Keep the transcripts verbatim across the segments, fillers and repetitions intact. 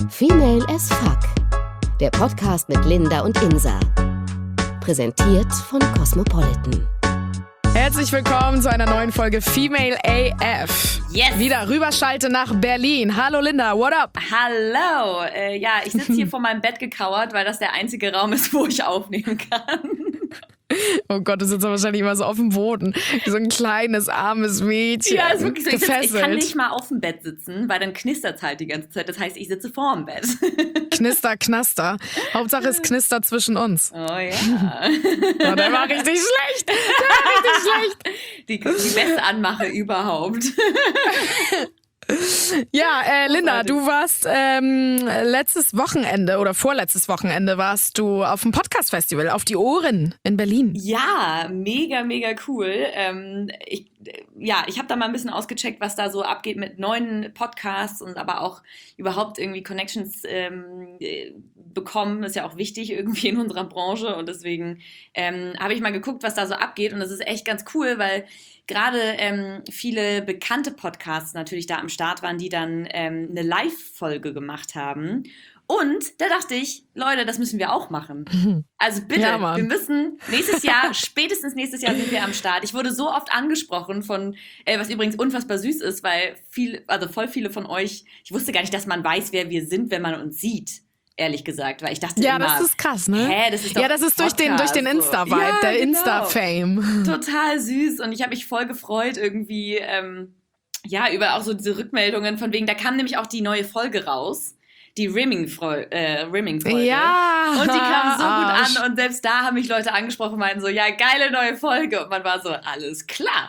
Female as Fuck. Der Podcast mit Linda und Insa. Präsentiert von Cosmopolitan. Herzlich willkommen zu einer neuen Folge Female A F. Yes. Wieder rüberschalte nach Berlin. Hallo Linda, what up? Hallo. Äh, ja, ich sitze hier vor meinem Bett gekauert, weil das der einzige Raum ist, wo ich aufnehmen kann. Oh Gott, du sitzt wahrscheinlich immer so auf dem Boden. Wie so ein kleines, armes Mädchen. Ja, ist wirklich so. Ich, sitz, ich kann gefesselt. nicht mal auf dem Bett sitzen, weil dann knistert es halt die ganze Zeit. Das heißt, ich sitze vor dem Bett. Knister, knaster. Hauptsache es knistert zwischen uns. Oh ja. Oh, der war richtig schlecht. Der war richtig schlecht. Die, die beste Anmache überhaupt. Ja, äh, Linda, du warst ähm, letztes Wochenende oder vorletztes Wochenende warst du auf dem Podcast-Festival, auf die Ohren in Berlin. Ja, mega, mega cool. Ähm, ich, ja, ich habe da mal ein bisschen ausgecheckt, was da so abgeht mit neuen Podcasts und aber auch überhaupt irgendwie Connections ähm, bekommen. Ist ja auch wichtig irgendwie in unserer Branche und deswegen ähm, habe ich mal geguckt, was da so abgeht und das ist echt ganz cool, weil gerade ähm, viele bekannte Podcasts natürlich da am Start waren, die dann ähm, eine Live-Folge gemacht haben. Und da dachte ich, Leute, das müssen wir auch machen. Also bitte, Ja, Mann. wir müssen nächstes Jahr, spätestens nächstes Jahr sind wir am Start. Ich wurde so oft angesprochen von, äh, was übrigens unfassbar süß ist, weil viel, also voll viele von euch, ich wusste gar nicht, dass man weiß, wer wir sind, wenn man uns sieht. Ehrlich gesagt, weil ich dachte Ja, immer, das ist krass, ne? hä, das ist doch ja, das ist durch den, durch den Podcast, so. Insta-Vibe, Ja, der genau. Insta-Fame. Total süß und ich habe mich voll gefreut irgendwie, ähm, ja, über auch so diese Rückmeldungen von wegen, da kam nämlich auch die neue Folge raus, die Rimming-Folge. Äh, Rimming Ja. und die kam so Arsch. gut an und selbst da haben mich Leute angesprochen und meinten so, ja, geile neue Folge und man war so, alles klar.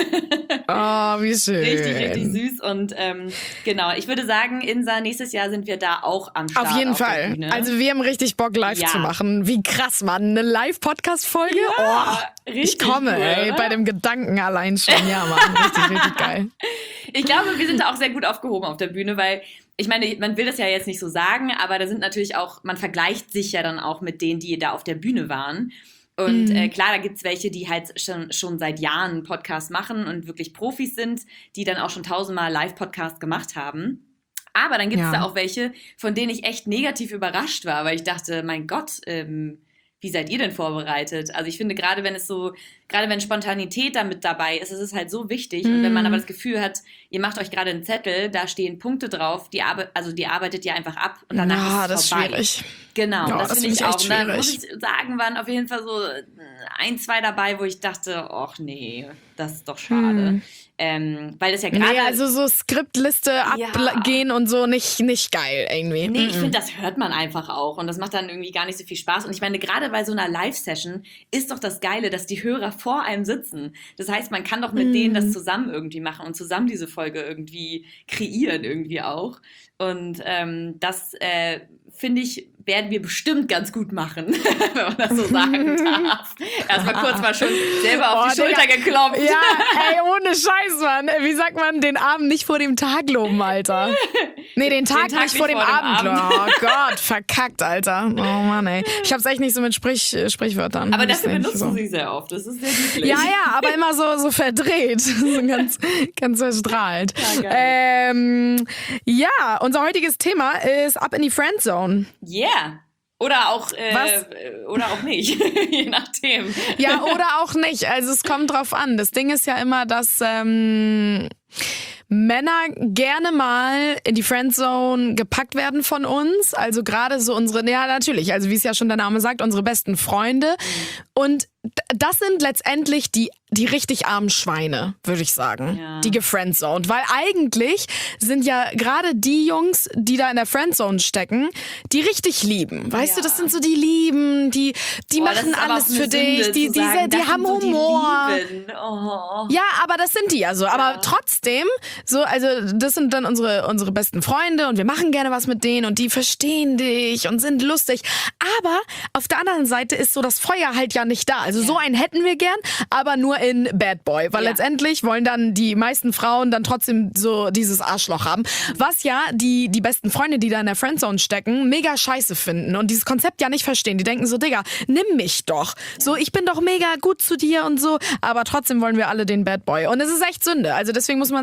Oh, wie schön. Richtig, richtig süß und ähm, genau, ich würde sagen, Insa, nächstes Jahr sind wir da auch am Start. Auf jeden der Fall. Bühne. Also wir haben richtig Bock, live Ja. zu machen. Wie krass, Mann. Eine Live-Podcast-Folge? Ja, oh, richtig ich komme, cool, ey. oder? Bei dem Gedanken allein schon. Ja, Mann. Richtig, richtig geil. Ich glaube, wir sind da auch sehr gut aufgehoben auf der Bühne, weil ich meine, man will das ja jetzt nicht so sagen, aber da sind natürlich auch, man vergleicht sich ja dann auch mit denen, die da auf der Bühne waren. Und Mhm. äh, klar, da gibt's welche, die halt schon, schon seit Jahren einen Podcast machen und wirklich Profis sind, die dann auch schon tausendmal Live-Podcast gemacht haben. Aber dann gibt's Ja. da auch welche, von denen ich echt negativ überrascht war, weil ich dachte, mein Gott, ähm, wie seid ihr denn vorbereitet? Also ich finde, gerade wenn es so, gerade wenn Spontanität da mit dabei ist, ist es halt so wichtig. Und wenn man aber das Gefühl hat, ihr macht euch gerade einen Zettel, da stehen Punkte drauf, die arbe- also die arbeitet ihr einfach ab und danach Ja, ist das es ist vorbei. schwierig. Genau, Ja, das, das finde ich finde ich auch. echt Und dann muss schwierig. ich sagen, waren auf jeden Fall so ein, zwei dabei, wo ich dachte, ach nee, das ist doch schade. Hm. Ähm, weil das ja gerade... Nee, also so Skriptliste Ja. abgehen und so nicht, nicht geil irgendwie. Nee, ich Mhm. finde, das hört man einfach auch und das macht dann irgendwie gar nicht so viel Spaß. Und ich meine, gerade bei so einer Live-Session ist doch das Geile, dass die Hörer vor einem sitzen. Das heißt, man kann doch mit Mhm. denen das zusammen irgendwie machen und zusammen diese Folge irgendwie kreieren irgendwie auch. Und ähm, das, äh, finde ich, werden wir bestimmt ganz gut machen, wenn man das so sagen darf. Erstmal kurz mal schon selber auf Oh, die Schulter Digga. geklopft. Ja, ey, ohne Scheiß, Mann. Wie sagt man, den Abend nicht vor dem Tag loben, Alter? Nee, den Tag, Tag nicht vor dem Abend. Abend. Oh Gott, verkackt, Alter. Oh Mann, ey. Ich hab's echt nicht so mit Sprich, äh, Sprichwörtern. Aber Das dafür ist nicht benutzen so. sie sehr oft. Das ist sehr lieblich. Ja, ja, aber immer so, so verdreht. So ganz, ganz verstrahlt. Ja, geil. ähm, ja, unser heutiges Thema ist Up in die Friendzone. Yeah. Oder auch, äh, Was? oder auch nicht. Je nachdem. Ja, oder auch nicht. Also es kommt drauf an. Das Ding ist ja immer, dass ähm, Männer gerne mal in die Friendzone gepackt werden von uns. Also gerade so unsere, ja natürlich, also wie es ja schon der Name sagt, unsere besten Freunde. Und d- das sind letztendlich die die richtig armen Schweine, würde ich sagen. Ja. Die gefriendzoned. Weil eigentlich sind ja gerade die Jungs, die da in der Friendzone stecken, die richtig lieben. Weißt Ja. du, das sind so die Lieben, die, die Boah, das machen ist aber alles auch eine für dich, Sünde, die, zu die, sagen, die das haben sind so die Humor. Lieben. Oh. Ja, aber das sind die ja so. Aber Ja. trotzdem, so, also das sind dann unsere, unsere besten Freunde und wir machen gerne was mit denen und die verstehen dich und sind lustig. Aber auf der anderen Seite ist so das Feuer halt ja nicht da. Also so einen hätten wir gern, aber nur in Bad Boy. Weil Ja. letztendlich wollen dann die meisten Frauen dann trotzdem so dieses Arschloch haben. Was ja die, die besten Freunde, die da in der Friendzone stecken, mega scheiße finden und dieses Konzept ja nicht verstehen. Die denken so, Digga, nimm mich doch. So, ich bin doch mega gut zu dir und so, aber trotzdem wollen wir alle den Bad Boy. Und es ist echt Sünde. Also deswegen muss man sagen, das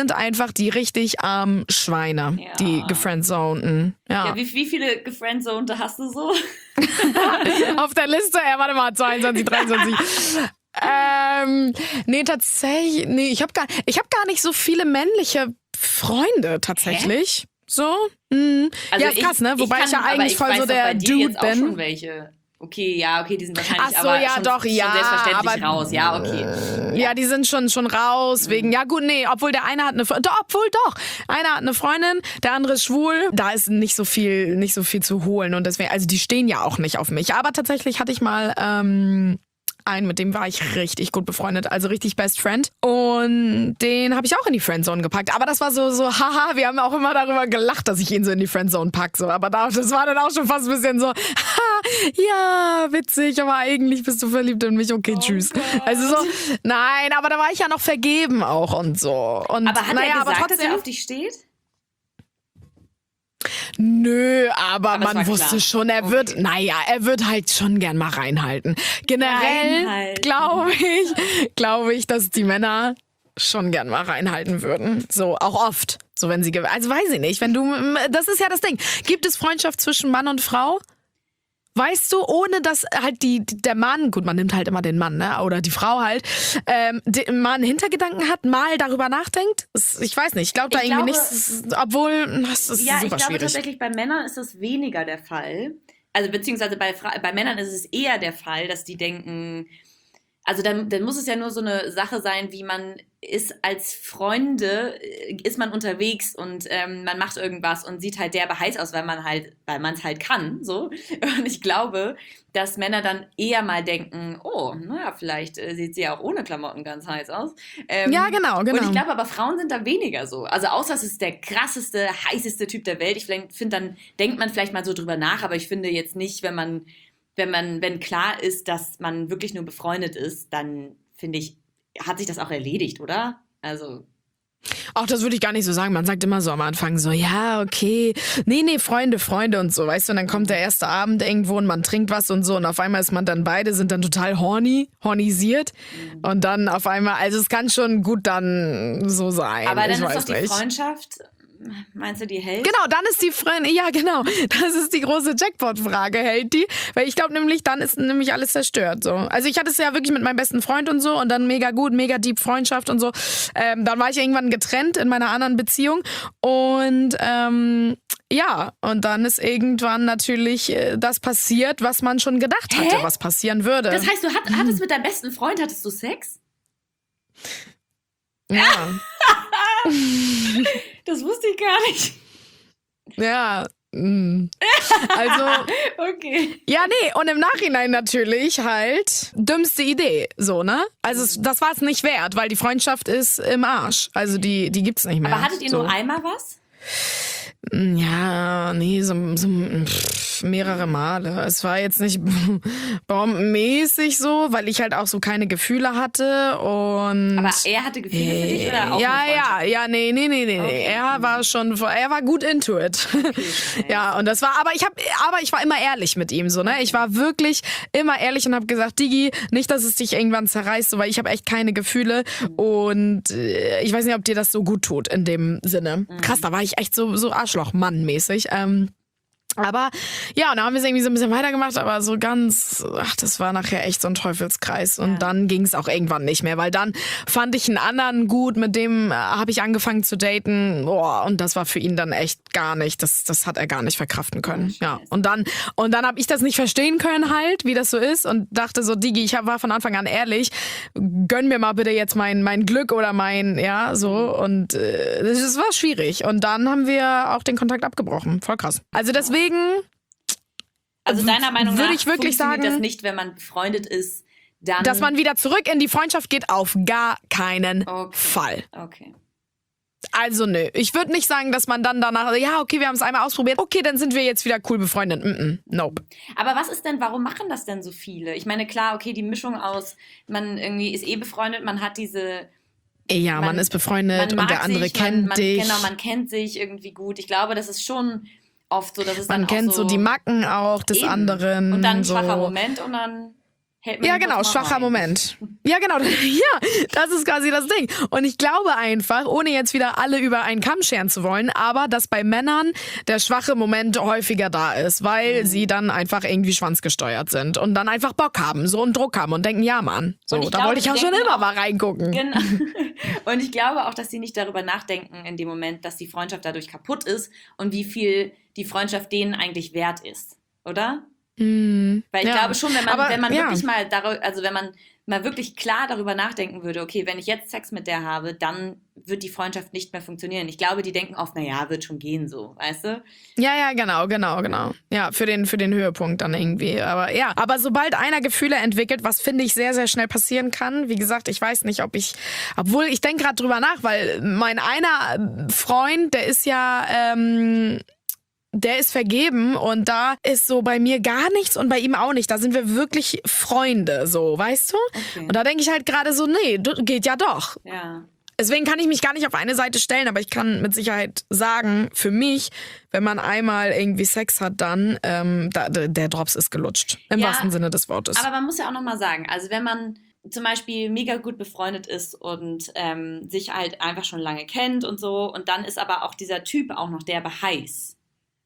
sind einfach die richtig armen Schweine, Ja. die gefriendzonten. Ja. Ja, wie, wie viele gefriendzonte hast du so? Auf der Liste, ja, warte mal, zweiundzwanzig, dreiundzwanzig. ähm, nee, tatsächlich, nee, ich habe gar, ich hab gar nicht so viele männliche Freunde, tatsächlich. Hä? So? Mhm. Also ja, ist krass, ne? Wobei ich, kann, ich ja eigentlich voll so der Dude bin. Schon welche. Okay, ja, okay, die sind wahrscheinlich Ach so, aber ja, schon, doch, schon ja, selbstverständlich aber, raus. Ja, okay. Ja, die sind schon schon raus wegen, ja gut, nee, obwohl der eine hat eine, doch, obwohl doch, einer hat eine Freundin, der andere ist schwul, da ist nicht so viel, nicht so viel zu holen und deswegen, also die stehen ja auch nicht auf mich, aber tatsächlich hatte ich mal ähm, einen, mit dem war ich richtig gut befreundet, also richtig Best Friend und den habe ich auch in die Friendzone gepackt, aber das war so, so, haha, wir haben auch immer darüber gelacht, dass ich ihn so in die Friendzone pack, so, aber das war dann auch schon fast ein bisschen so, haha, ja, witzig, aber eigentlich bist du verliebt in mich, okay, tschüss. Oh also so, nein, aber da war ich ja noch vergeben auch und so. Und, aber hat naja, er gesagt, aber trotzdem, dass er auf dich steht? Nö, aber, aber man wusste klar. schon, er okay. wird, naja, er wird halt schon gern mal reinhalten. Generell Reinhalten. glaube ich, glaube ich, dass die Männer schon gern mal reinhalten würden. So, auch oft. So, wenn sie, also weiß ich nicht, wenn du, das ist ja das Ding. Gibt es Freundschaft zwischen Mann und Frau? Weißt du, ohne dass halt die, der Mann, gut, man nimmt halt immer den Mann, ne, oder die Frau halt, ähm, den Mann Hintergedanken hat, mal darüber nachdenkt? Ich weiß nicht, ich glaube da ich irgendwie glaube, nichts, obwohl, das ist ja, super ich glaube schwierig. tatsächlich, bei Männern ist das weniger der Fall. Also beziehungsweise bei, Fra- bei Männern ist es eher der Fall, dass die denken, also dann, dann muss es ja nur so eine Sache sein, wie man ist als Freunde, ist man unterwegs und ähm, man macht irgendwas und sieht halt derbe heiß aus, weil man halt, weil man es halt kann, so. Und ich glaube, dass Männer dann eher mal denken, oh, naja, vielleicht äh, sieht sie ja auch ohne Klamotten ganz heiß aus. Ähm, Ja, genau, genau. Und ich glaube aber, Frauen sind da weniger so. Also außer es ist der krasseste, heißeste Typ der Welt. Ich finde, dann denkt man vielleicht mal so drüber nach, aber ich finde jetzt nicht, wenn man Wenn man, wenn klar ist, dass man wirklich nur befreundet ist, dann finde ich, hat sich das auch erledigt, oder? Also. Ach, das würde ich gar nicht so sagen. Man sagt immer so am Anfang so, ja, okay, nee, nee, Freunde, Freunde und so, weißt du, und dann kommt der erste Abend irgendwo und man trinkt was und so und auf einmal ist man dann beide, sind dann total horny, hornisiert mhm. und dann auf einmal, also es kann schon gut dann so sein. Aber dann ich ist weiß doch die nicht. Freundschaft, meinst du, die hält? Genau, dann ist die Freundin, ja genau, das ist die große Jackpot-Frage, hält die? Weil ich glaube nämlich, dann ist nämlich alles zerstört. So. Also ich hatte es ja wirklich mit meinem besten Freund und so und dann mega gut, mega deep Freundschaft und so. Ähm, dann war ich irgendwann getrennt in meiner anderen Beziehung und ähm, ja, und dann ist irgendwann natürlich äh, das passiert, was man schon gedacht hatte, Hä? was passieren würde. Das heißt, du hat, hattest mit deinem besten Freund, hattest du Sex? Ja. Das wusste ich gar nicht. Ja. Also, okay. Ja, nee, und im Nachhinein natürlich halt dümmste Idee, so, ne? Also es, das war es nicht wert, weil die Freundschaft ist im Arsch. Also die, die gibt's nicht mehr. Aber hattet ihr so. nur einmal was? Ja, nee, so, so pff, mehrere Male. Es war jetzt nicht bombenmäßig so, weil ich halt auch so keine Gefühle hatte und... Aber er hatte Gefühle für dich oder auch Ja, eine ja, Freundschaft? ja, nee, nee, nee, nee. Okay. Er war schon, er war gut into it. Okay, ja, und das war, aber ich hab, aber ich war immer ehrlich mit ihm, so, ne? Ich war wirklich immer ehrlich und habe gesagt, Digi, nicht, dass es dich irgendwann zerreißt, so, weil ich habe echt keine Gefühle und äh, ich weiß nicht, ob dir das so gut tut in dem Sinne. Mhm. Krass, da war ich echt so, so Arschloch-Mann-mäßig. Ähm, aber ja, und dann haben wir es irgendwie so ein bisschen weitergemacht, aber so ganz, ach, das war nachher echt so ein Teufelskreis. Und Ja. dann ging es auch irgendwann nicht mehr, weil dann fand ich einen anderen gut, mit dem äh, habe ich angefangen zu daten. Boah, und das war für ihn dann echt gar nicht, das, das hat er gar nicht verkraften können. Oh, ja. Und dann, und dann habe ich das nicht verstehen können halt, wie das so ist und dachte so, Digi, ich hab, war von Anfang an ehrlich, gönn mir mal bitte jetzt mein, mein Glück oder mein, ja, so. Und äh, das, das war schwierig. Und dann haben wir auch den Kontakt abgebrochen. Voll krass. Also deswegen Also deiner Meinung würde nach ich wirklich funktioniert sagen, das nicht, wenn man befreundet ist, dann... dass man wieder zurück in die Freundschaft geht, auf gar keinen Okay. Fall. Okay. Also nö, ich würde nicht sagen, dass man dann danach, ja okay, wir haben es einmal ausprobiert, okay, dann sind wir jetzt wieder cool befreundet. Mm-mm, nope. Aber was ist denn, warum machen das denn so viele? Ich meine, klar, okay, die Mischung aus, man irgendwie ist eh befreundet, man hat diese... Ja, man, Man- ist befreundet Man und mag der andere sich, kennt man, man, dich. Genau, man kennt sich irgendwie gut. Ich glaube, das ist schon oft so, dass es Man dann kennt auch so die Macken auch des Eben. anderen. Und dann ein so. schwacher Moment und dann hält man Ja, ihn kurz genau, mal schwacher rein. Moment. Ja, genau. Ja, das ist quasi das Ding. Und ich glaube einfach, ohne jetzt wieder alle über einen Kamm scheren zu wollen, aber dass bei Männern der schwache Moment häufiger da ist, weil Mhm. sie dann einfach irgendwie schwanzgesteuert sind und dann einfach Bock haben, so einen Druck haben und denken, ja, Mann, so, Und ich da glaube, wollte ich die ja schon denken immer auch- mal reingucken. Genau. Und ich glaube auch, dass sie nicht darüber nachdenken in dem Moment, dass die Freundschaft dadurch kaputt ist und wie viel die Freundschaft denen eigentlich wert ist, oder? Hm, Weil ich ja. glaube schon, wenn man, Aber, wenn man ja. wirklich mal darüber, also wenn man mal wirklich klar darüber nachdenken würde, okay, wenn ich jetzt Sex mit der habe, dann wird die Freundschaft nicht mehr funktionieren. Ich glaube, die denken oft, naja, wird schon gehen so, weißt du? Ja, ja, genau, genau, genau. Ja, für den, für den Höhepunkt dann irgendwie. Aber ja, aber sobald einer Gefühle entwickelt, was finde ich sehr, sehr schnell passieren kann, wie gesagt, ich weiß nicht, ob ich, obwohl ich denke gerade drüber nach, weil mein einer Freund, der ist ja, ähm, der ist vergeben und da ist so bei mir gar nichts und bei ihm auch nicht. Da sind wir wirklich Freunde, so, weißt du? Okay. Und da denke ich halt gerade so, nee, du- geht ja doch. Ja. Deswegen kann ich mich gar nicht auf eine Seite stellen, aber ich kann mit Sicherheit sagen, für mich, wenn man einmal irgendwie Sex hat, dann ähm, da, der Drops ist gelutscht. Im Ja, wahrsten Sinne des Wortes. Aber man muss ja auch nochmal sagen, also wenn man zum Beispiel mega gut befreundet ist und ähm, sich halt einfach schon lange kennt und so und dann ist aber auch dieser Typ auch noch derbe heiß.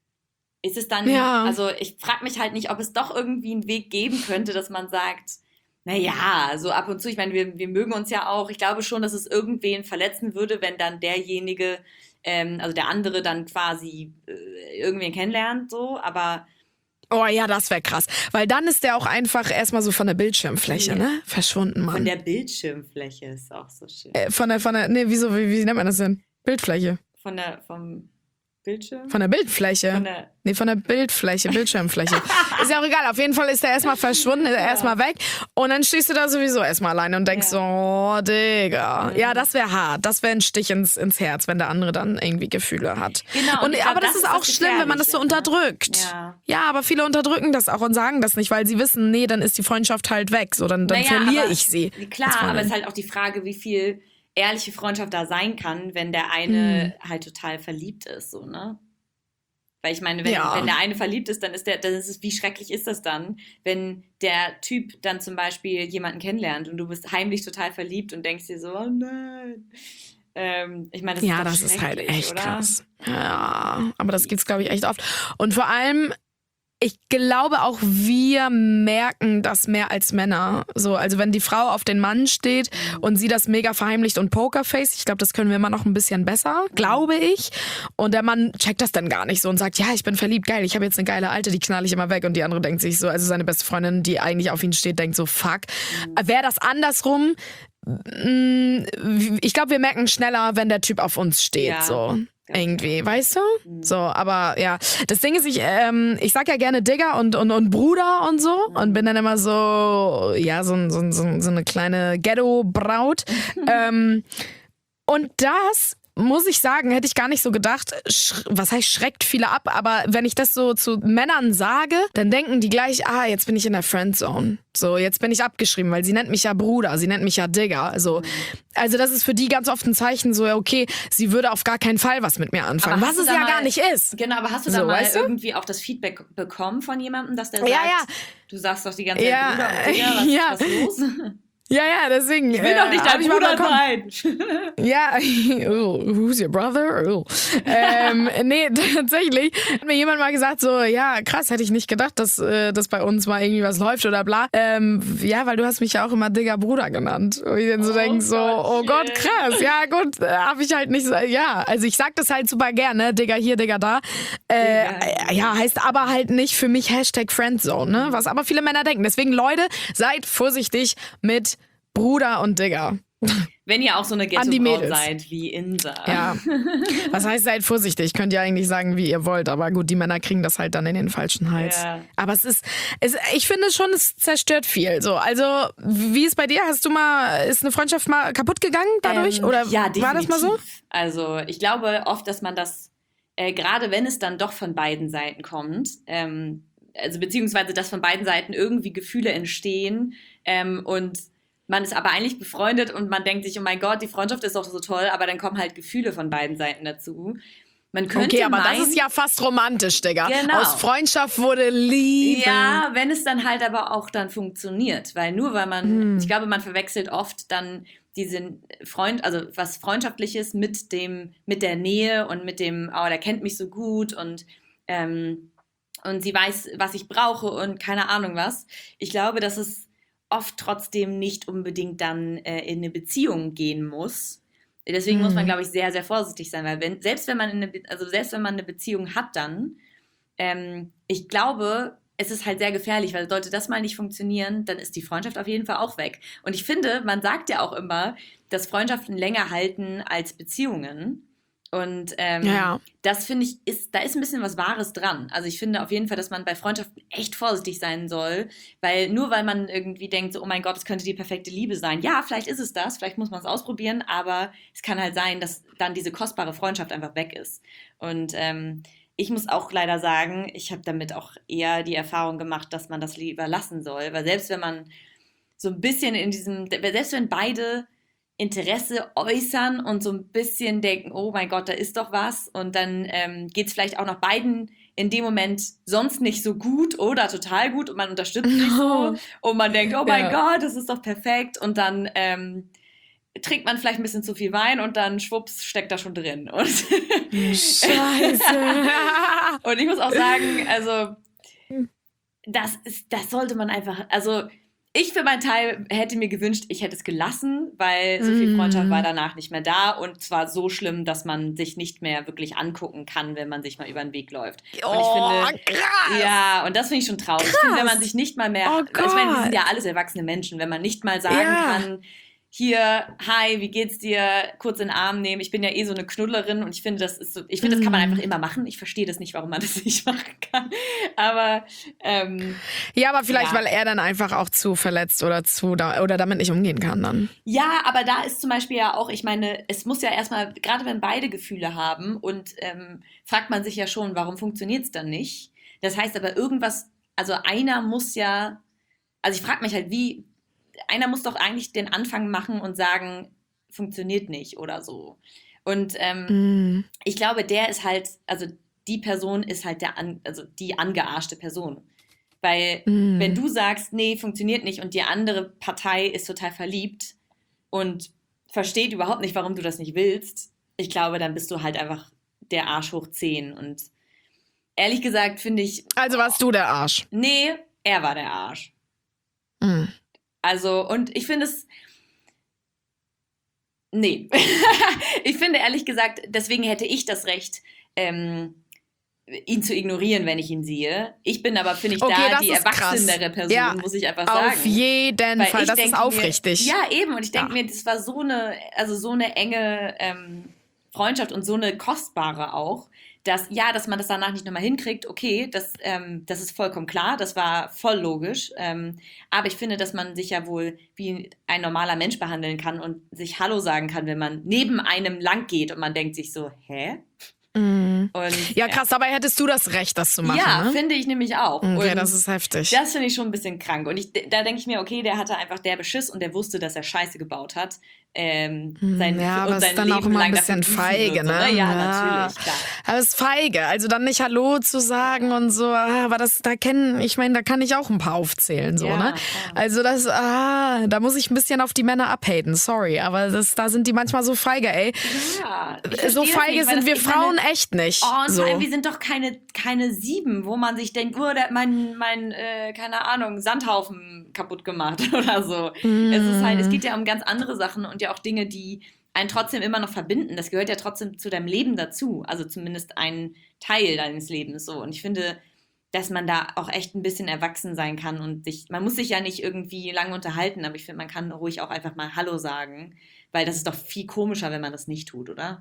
Ist es dann, Ja. also ich frage mich halt nicht, ob es doch irgendwie einen Weg geben könnte, dass man sagt, naja, so ab und zu, ich meine, wir, wir mögen uns ja auch, ich glaube schon, dass es irgendwen verletzen würde, wenn dann derjenige, ähm, also der andere dann quasi äh, irgendwen kennenlernt, so, aber Oh ja, das wäre krass. Weil dann ist der auch einfach erstmal so von der Bildschirmfläche, Ja. ne? Verschwunden, Mann. von der Bildschirmfläche ist auch so schön. äh, von der, von der, nee, wieso, wie, wie nennt man das denn? Bildfläche. Von der, vom Bildschirm? Von der Bildfläche. Von der- nee, von der Bildfläche, Bildschirmfläche. Ist ja auch egal. Auf jeden Fall ist der erstmal verschwunden, ist er erstmal weg. Und dann stehst du da sowieso erstmal alleine und denkst so, oh, Digga. Ja, das wäre hart. Das wäre ein Stich ins, ins Herz, wenn der andere dann irgendwie Gefühle hat. Genau, und Und, ich glaub, aber das, das ist ist auch das schlimm, wenn man das so Gefährliche, unterdrückt. Ja. Ja, aber viele unterdrücken das auch und sagen das nicht, weil sie wissen, nee, dann ist die Freundschaft halt weg. So, dann, dann Naja, verliere aber- ich sie. Klar, als Freundin. aber es ist halt auch die Frage, wie viel ehrliche Freundschaft da sein kann, wenn der eine halt total verliebt ist, so, ne? Weil ich meine, wenn, Ja. wenn der eine verliebt ist, dann ist der, dann ist es, wie schrecklich ist das dann, wenn der Typ dann zum Beispiel jemanden kennenlernt und du bist heimlich total verliebt und denkst dir so, oh nein. Ähm, ich meine, das Ja, ist doch das ist halt schrecklich, echt oder? krass. Ja, aber das gibt's, glaube ich, echt oft. Und vor allem, ich glaube auch, wir merken das mehr als Männer. So, also wenn die Frau auf den Mann steht und sie das mega verheimlicht und Pokerface, ich glaube, das können wir immer noch ein bisschen besser, glaube ich. Und der Mann checkt das dann gar nicht so und sagt, ja, ich bin verliebt, geil, ich habe jetzt eine geile Alte, die knall ich immer weg. Und die andere denkt sich so, also seine beste Freundin, die eigentlich auf ihn steht, denkt so, fuck. Wäre das andersrum? Mm, Ich glaube, wir merken schneller, wenn der Typ auf uns steht, Ja. so. Irgendwie, weißt du? So, aber ja. Das Ding ist, ich, ähm, ich sag ja gerne Digger und, und, und Bruder und so und bin dann immer so, ja, so, so, so, so eine kleine Ghetto-Braut. ähm, und das, muss ich sagen, hätte ich gar nicht so gedacht. Sch- was heißt, schreckt viele ab, aber wenn ich das so zu Männern sage, dann denken die gleich, ah, jetzt bin ich in der Friendzone. So, jetzt bin ich abgeschrieben, weil sie nennt mich ja Bruder, sie nennt mich ja Digger. Also, also das ist für die ganz oft ein Zeichen, so, ja, okay, sie würde auf gar keinen Fall was mit mir anfangen, Aber was hast du es da ja mal- gar nicht ist. Genau, aber hast du So, da mal weißt du? irgendwie auch das Feedback bekommen von jemandem, dass der Ja, sagt, ja. du sagst doch die ganze Zeit Ja, Bruder und Digga, was, ja. was ist los? Ja, ja, deswegen. Ich will doch nicht dein Bruder sein. Ja, oh, who's your brother? Oh. ähm, nee, tatsächlich hat mir jemand mal gesagt, so, ja, krass, hätte ich nicht gedacht, dass, äh, dass bei uns mal irgendwie was läuft oder bla. Ähm, ja, weil du hast mich ja auch immer Digger Bruder genannt. Und ich dann so Oh denke, so, oh Gottchen. Gott, krass, ja gut, äh, hab ich halt nicht so, ja, also ich sag das halt super gerne, Digger hier, Digger da. Äh, Digger. ja, heißt aber halt nicht für mich Hashtag Friendzone, ne? Was aber viele Männer denken. Deswegen, Leute, seid vorsichtig mit Bruder und Digger. Wenn ihr auch so eine An die Ghetto-Braut Mädels. seid wie Insa. Ja. Was heißt, seid vorsichtig? Könnt ihr eigentlich sagen, wie ihr wollt. Aber gut, die Männer kriegen das halt dann in den falschen Hals. Ja. Aber es ist, es, ich finde schon, es zerstört viel. So, also, wie ist bei dir? Hast du mal, ist eine Freundschaft mal kaputt gegangen dadurch? Ähm, Oder ja, definitiv. war das mal so? Also ich glaube oft, dass man das, äh, gerade wenn es dann doch von beiden Seiten kommt, ähm, also beziehungsweise dass von beiden Seiten irgendwie Gefühle entstehen ähm, und man ist aber eigentlich befreundet und man denkt sich, oh mein Gott, die Freundschaft ist doch so toll, aber dann kommen halt Gefühle von beiden Seiten dazu. Man könnte okay, aber meinen, das ist ja fast romantisch, Digga. Genau. Aus Freundschaft wurde Liebe. Ja, wenn es dann halt aber auch dann funktioniert. Weil nur weil man, hm. ich glaube, man verwechselt oft dann diesen Freund, also was Freundschaftliches mit dem, mit der Nähe und mit dem, oh, der kennt mich so gut und, ähm, und sie weiß, was ich brauche und keine Ahnung was. Ich glaube, dass es oft trotzdem nicht unbedingt dann äh, in eine Beziehung gehen muss. Deswegen hm. muss man, glaube ich, sehr, sehr vorsichtig sein, weil wenn, selbst wenn man in eine, Be- also selbst wenn man eine Beziehung hat, dann, ähm, ich glaube, es ist halt sehr gefährlich, weil sollte das mal nicht funktionieren, dann ist die Freundschaft auf jeden Fall auch weg. Und ich finde, man sagt ja auch immer, dass Freundschaften länger halten als Beziehungen. Und ähm, ja. das finde ich, ist, da ist ein bisschen was Wahres dran. Also ich finde auf jeden Fall, dass man bei Freundschaften echt vorsichtig sein soll, weil nur weil man irgendwie denkt, so, oh mein Gott, das könnte die perfekte Liebe sein. Ja, vielleicht ist es das, vielleicht muss man es ausprobieren, aber es kann halt sein, dass dann diese kostbare Freundschaft einfach weg ist. Und ähm, ich muss auch leider sagen, ich habe damit auch eher die Erfahrung gemacht, dass man das lieber lassen soll, weil selbst wenn man so ein bisschen in diesem, selbst wenn beide Interesse äußern und so ein bisschen denken, oh mein Gott, da ist doch was und dann ähm, geht es vielleicht auch noch beiden in dem Moment sonst nicht so gut oder total gut und man unterstützt sich so und man denkt, oh mein ja. Gott, das ist doch perfekt und dann ähm, trinkt man vielleicht ein bisschen zu viel Wein und dann schwupps steckt da schon drin. Und Scheiße. Und ich muss auch sagen, also das ist, das sollte man einfach, also ich für meinen Teil hätte mir gewünscht, ich hätte es gelassen, weil so viel Freundschaft war danach nicht mehr da und zwar so schlimm, dass man sich nicht mehr wirklich angucken kann, wenn man sich mal über den Weg läuft. Oh, und ich finde, krass! Ja, und das finde ich schon traurig. Krass. Ich finde, wenn man sich nicht mal mehr, oh ich meine, wir sind ja alles erwachsene Menschen, wenn man nicht mal sagen ja. kann, hier, hi, wie geht's dir? Kurz in den Arm nehmen. Ich bin ja eh so eine Knuddlerin und ich finde, das ist so, ich finde, das kann man einfach immer machen. Ich verstehe das nicht, warum man das nicht machen kann. Aber ähm, ja, aber vielleicht, ja. weil er dann einfach auch zu verletzt oder zu da, oder damit nicht umgehen kann dann. Ja, aber da ist zum Beispiel ja auch, ich meine, es muss ja erstmal, gerade wenn beide Gefühle haben und ähm, fragt man sich ja schon, warum funktioniert es dann nicht? Das heißt aber irgendwas, also einer muss ja, also ich frage mich halt, wie einer muss doch eigentlich den Anfang machen und sagen, funktioniert nicht oder so. Und ähm, mm. ich glaube, der ist halt, also die Person ist halt der, an, also die angearschte Person. Weil mm. wenn du sagst, nee, funktioniert nicht und die andere Partei ist total verliebt und versteht überhaupt nicht, warum du das nicht willst, ich glaube, dann bist du halt einfach der Arsch hoch zehn. Und ehrlich gesagt finde ich... Also warst du der Arsch? Nee, er war der Arsch. Mm. Also, und ich finde es, nee, ich finde ehrlich gesagt, deswegen hätte ich das Recht, ähm, ihn zu ignorieren, wenn ich ihn sehe. Ich bin aber, finde ich, okay, da die erwachsenere Person, ja, muss ich einfach sagen. Auf jeden Weil Fall, das ist aufrichtig. Mir, ja, eben, und ich denke ja. mir, das war so eine, also so eine enge ähm, Freundschaft und so eine kostbare auch, dass, ja, dass man das danach nicht nochmal hinkriegt, okay, das, ähm, das ist vollkommen klar, das war voll logisch, ähm, aber ich finde, dass man sich ja wohl wie ein normaler Mensch behandeln kann und sich Hallo sagen kann, wenn man neben einem lang geht und man denkt sich so, hä? Mhm. Und, ja, krass, dabei hättest du das Recht, das zu machen. Ja, ne? finde ich nämlich auch. Okay, und das ist heftig. Das finde ich schon ein bisschen krank. Und ich, da denke ich mir, okay, der hatte einfach derbe Schiss und der wusste, dass er Scheiße gebaut hat. Ähm, sein, ja, aber und es ist dann auch immer ein bisschen feige, ne? Ja, ja, natürlich, klar. Aber es ist feige, also dann nicht Hallo zu sagen und so, aber das, da kennen, ich meine, da kann ich auch ein paar aufzählen, so, ja, ne? Ja. Also das, ah, da muss ich ein bisschen auf die Männer abhaten, sorry, aber das, da sind die manchmal so feige, ey. Ja, so feige sind wir Frauen meine, echt nicht. Oh, und so. vor allem, wir sind doch keine, keine Sieben, wo man sich denkt, oh, der hat mein, mein äh, keine Ahnung, Sandhaufen kaputt gemacht oder so. Mm. Es ist halt, es geht ja um ganz andere Sachen und ja auch Dinge, die einen trotzdem immer noch verbinden. Das gehört ja trotzdem zu deinem Leben dazu. Also zumindest ein Teil deines Lebens so. Und ich finde, dass man da auch echt ein bisschen erwachsen sein kann und sich, man muss sich ja nicht irgendwie lange unterhalten, aber ich finde, man kann ruhig auch einfach mal Hallo sagen, weil das ist doch viel komischer, wenn man das nicht tut, oder?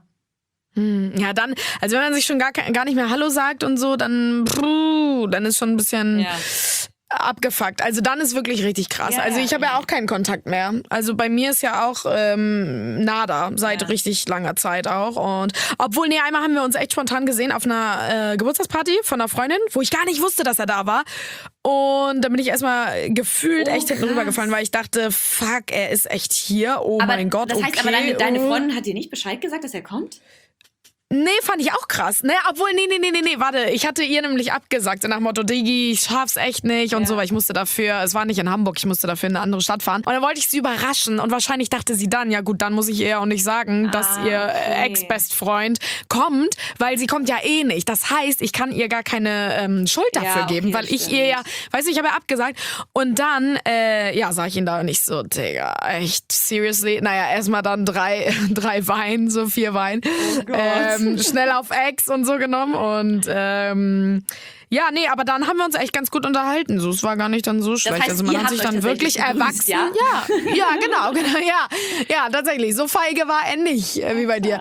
Ja, dann, also wenn man sich schon gar, gar nicht mehr Hallo sagt und so, dann, dann ist schon ein bisschen... Ja. abgefuckt. Also dann ist wirklich richtig krass. Ja, also ich habe ja. ja auch keinen Kontakt mehr. Also bei mir ist ja auch ähm, nada, seit ja. richtig langer Zeit auch. Und obwohl, nee, einmal haben wir uns echt spontan gesehen auf einer äh, Geburtstagsparty von einer Freundin, wo ich gar nicht wusste, dass er da war. Und da bin ich erstmal gefühlt oh, echt hinten rübergefallen, weil ich dachte, fuck, er ist echt hier. Oh aber mein Gott, das heißt, okay. aber deine, deine oh. Freundin hat dir nicht Bescheid gesagt, dass er kommt? Nee, fand ich auch krass. Ne, obwohl, nee, nee, nee, nee, nee, warte. Ich hatte ihr nämlich abgesagt, so nach Motto, Digi, ich schaff's echt nicht und Ja. so, weil ich musste dafür, es war nicht in Hamburg, ich musste dafür in eine andere Stadt fahren. Und dann wollte ich sie überraschen und wahrscheinlich dachte sie dann, ja gut, dann muss ich ihr auch nicht sagen, dass Ah, ihr okay. Ex-Bestfreund kommt, weil sie kommt ja eh nicht. Das heißt, ich kann ihr gar keine ähm, Schuld Ja, dafür geben, okay, weil das ich stimmt. ihr ja, weißt du, ich habe ja abgesagt und dann, äh, ja, sag ich ihn da nicht so, Digga, echt, seriously? Naja, erstmal dann drei, drei Wein, so vier Wein. Oh Gott. Ähm, schnell auf Ex und so genommen und ähm, ja, nee, aber dann haben wir uns echt ganz gut unterhalten. So, es war gar nicht dann so schlecht. heißt, also man ihr hat habt sich euch dann wirklich tatsächlich begrüßt, erwachsen. Ja, ja, genau, genau, ja, ja, tatsächlich. So feige war er nicht, äh, wie bei dir.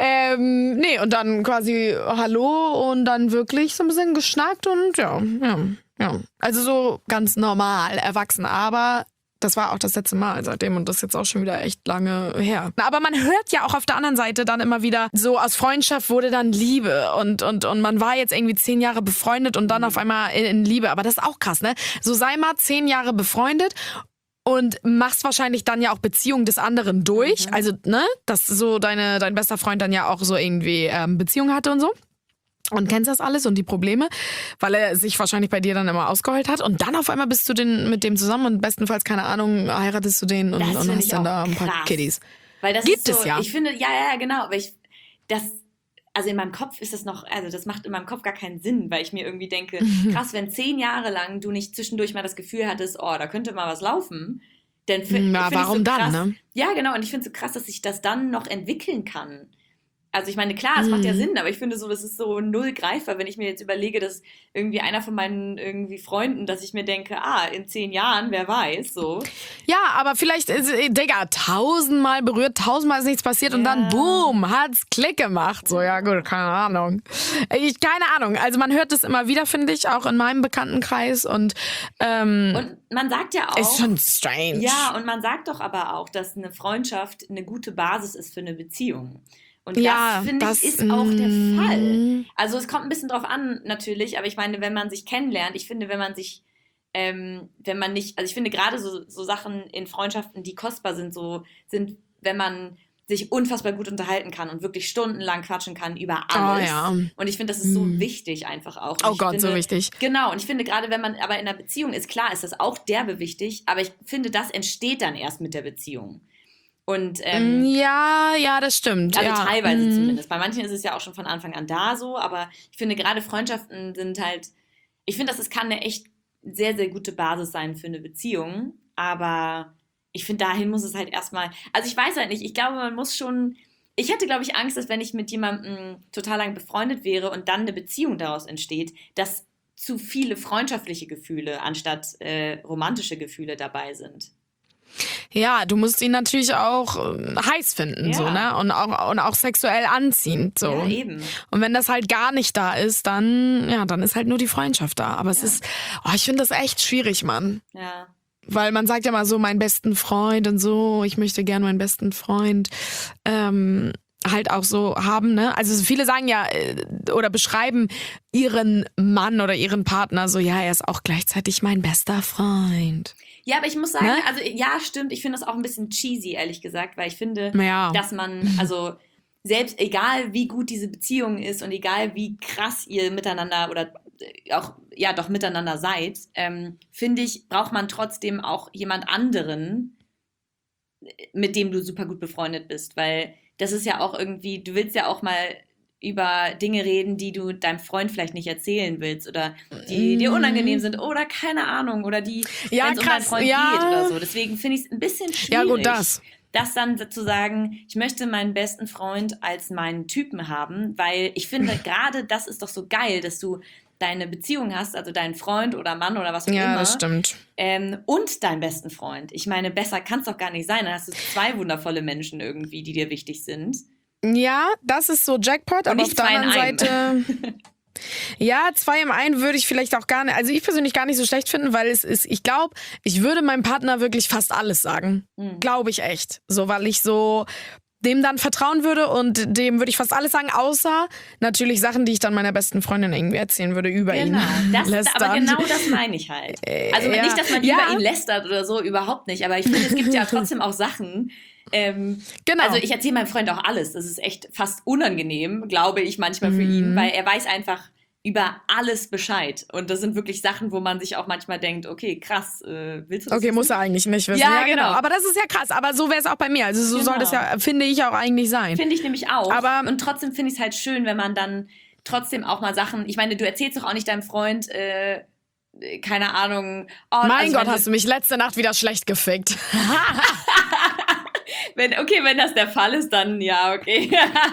Ähm, nee, und dann quasi Hallo und dann wirklich so ein bisschen geschnackt und ja, ja, ja. Also so ganz normal, erwachsen, aber das war auch das letzte Mal seitdem und das ist jetzt auch schon wieder echt lange her. Aber man hört ja auch auf der anderen Seite dann immer wieder, so aus Freundschaft wurde dann Liebe und, und, und man war jetzt irgendwie zehn Jahre befreundet und dann auf einmal in, in Liebe. Aber das ist auch krass, ne? So sei mal zehn Jahre befreundet und machst wahrscheinlich dann ja auch Beziehungen des anderen durch. Mhm. Also, ne? Dass so deine, dein bester Freund dann ja auch so irgendwie ähm, Beziehungen hatte und so. Und kennst das alles und die Probleme, weil er sich wahrscheinlich bei dir dann immer ausgeheult hat. Und dann auf einmal bist du den, mit dem zusammen und bestenfalls, keine Ahnung, heiratest du den und, Das und finde hast ich dann auch da ein paar krass. Kiddies. Weil das Gibt ist so, es ja. Ich finde, ja, ja, ja, genau. Aber ich, das, also in meinem Kopf ist das noch, also das macht in meinem Kopf gar keinen Sinn, weil ich mir irgendwie denke, krass, wenn zehn Jahre lang du nicht zwischendurch mal das Gefühl hattest, oh, da könnte mal was laufen, dann fi- Na, finde ich warum so dann, krass, ne? Ja, genau. Und ich finde es so krass, dass sich das dann noch entwickeln kann. Also ich meine, klar, es macht ja Mhm. Sinn, aber ich finde so, das ist so null greifbar, wenn ich mir jetzt überlege, dass irgendwie einer von meinen irgendwie Freunden, dass ich mir denke, ah, in zehn Jahren, wer weiß, so. Ja, aber vielleicht, äh, Digga, tausendmal berührt, tausendmal ist nichts passiert und Ja. dann boom, hat's Klick gemacht. So, ja gut, keine Ahnung. Ich, keine Ahnung. Also man hört das immer wieder, finde ich, auch in meinem Bekanntenkreis und, ähm, Und man sagt ja auch, ist schon strange. ja, und man sagt doch aber auch, dass eine Freundschaft eine gute Basis ist für eine Beziehung. Und Ja, das, finde das, ich, ist auch der mm. Fall. Also es kommt ein bisschen drauf an, natürlich, aber ich meine, wenn man sich kennenlernt, ich finde, wenn man sich, ähm, wenn man nicht, also ich finde gerade so, so Sachen in Freundschaften, die kostbar sind, so sind, wenn man sich unfassbar gut unterhalten kann und wirklich stundenlang quatschen kann über alles. Oh, ja. Und ich finde, das ist so Mm. wichtig einfach auch. Und Oh ich Gott, finde, so wichtig. Genau, und ich finde gerade, wenn man aber in einer Beziehung ist, klar ist das auch derbe wichtig, aber ich finde, das entsteht dann erst mit der Beziehung. Und ähm, Ja, ja, das stimmt. also ja. teilweise Mhm. zumindest. Bei manchen ist es ja auch schon von Anfang an da so, aber ich finde gerade Freundschaften sind halt, ich finde, das ist, kann eine echt sehr, sehr gute Basis sein für eine Beziehung, aber ich finde, dahin muss es halt erstmal, also ich weiß halt nicht, ich glaube, man muss schon, ich hätte, glaube ich, Angst, dass wenn ich mit jemandem total lang befreundet wäre und dann eine Beziehung daraus entsteht, dass zu viele freundschaftliche Gefühle anstatt äh, romantische Gefühle dabei sind. Ja, du musst ihn natürlich auch äh, heiß finden, Ja. so, ne? Und auch, und auch sexuell anziehend, so. Ja, eben. Und wenn das halt gar nicht da ist, dann, ja, dann ist halt nur die Freundschaft da. Aber es Ja. ist, oh, ich finde das echt schwierig, Mann. Ja. Weil man sagt ja mal so, meinen besten Freund und so, ich möchte gerne meinen besten Freund ähm, halt auch so haben, ne? Also viele sagen ja äh, oder beschreiben ihren Mann oder ihren Partner so, ja, er ist auch gleichzeitig mein bester Freund. Ja, aber ich muss sagen, Ne? also ja, stimmt, ich finde das auch ein bisschen cheesy, ehrlich gesagt, weil ich finde, Ja. dass man, also selbst egal wie gut diese Beziehung ist und egal wie krass ihr miteinander oder auch, ja, doch miteinander seid, ähm, finde ich, braucht man trotzdem auch jemand anderen, mit dem du super gut befreundet bist, weil das ist ja auch irgendwie, du willst ja auch mal über Dinge reden, die du deinem Freund vielleicht nicht erzählen willst oder die dir unangenehm sind oder keine Ahnung oder die, Ja, wenn es um deinen krass, Freund ja. geht oder so. Deswegen finde ich es ein bisschen schwierig, Ja, gut, das. das dann zu sagen, ich möchte meinen besten Freund als meinen Typen haben, weil ich finde, gerade das ist doch so geil, dass du deine Beziehung hast, also deinen Freund oder Mann oder was auch Ja, immer. das stimmt. Ähm, und deinen besten Freund. Ich meine, besser kann es doch gar nicht sein. Dann hast du zwei wundervolle Menschen irgendwie, die dir wichtig sind. Ja, das ist so Jackpot, aber nicht auf der zwei in anderen Seite. Ja, zwei im einen würde ich vielleicht auch gar nicht, also ich persönlich gar nicht so schlecht finden, weil es ist, ich glaube, ich würde meinem Partner wirklich fast alles sagen. Mhm. Glaube ich echt. So, weil ich so, dem dann vertrauen würde und dem würde ich fast alles sagen, außer natürlich Sachen, die ich dann meiner besten Freundin irgendwie erzählen würde über genau. ihn. Das, lästern. aber genau das meine ich halt. Also ja. nicht, dass man ja. über ihn lästert oder so, überhaupt nicht. Aber ich finde, es gibt ja trotzdem auch Sachen. Ähm, genau. Also ich erzähle meinem Freund auch alles. Das ist echt fast unangenehm, glaube ich manchmal für Mhm. ihn, weil er weiß einfach über alles Bescheid. Und das sind wirklich Sachen, wo man sich auch manchmal denkt, okay, krass, äh, willst du das Okay, wissen? muss er eigentlich nicht wissen. Ja, genau. Aber das ist ja krass. Aber so wäre es auch bei mir. Also so Genau. soll das ja, finde ich, auch eigentlich sein. Finde ich nämlich auch. Aber- und trotzdem finde ich es halt schön, wenn man dann trotzdem auch mal Sachen, ich meine, du erzählst doch auch nicht deinem Freund, äh, keine Ahnung. Oh, Mein also Gott, wenn hast du mich letzte Nacht wieder schlecht gefickt. Wenn, okay, wenn das der Fall ist, dann ja, okay.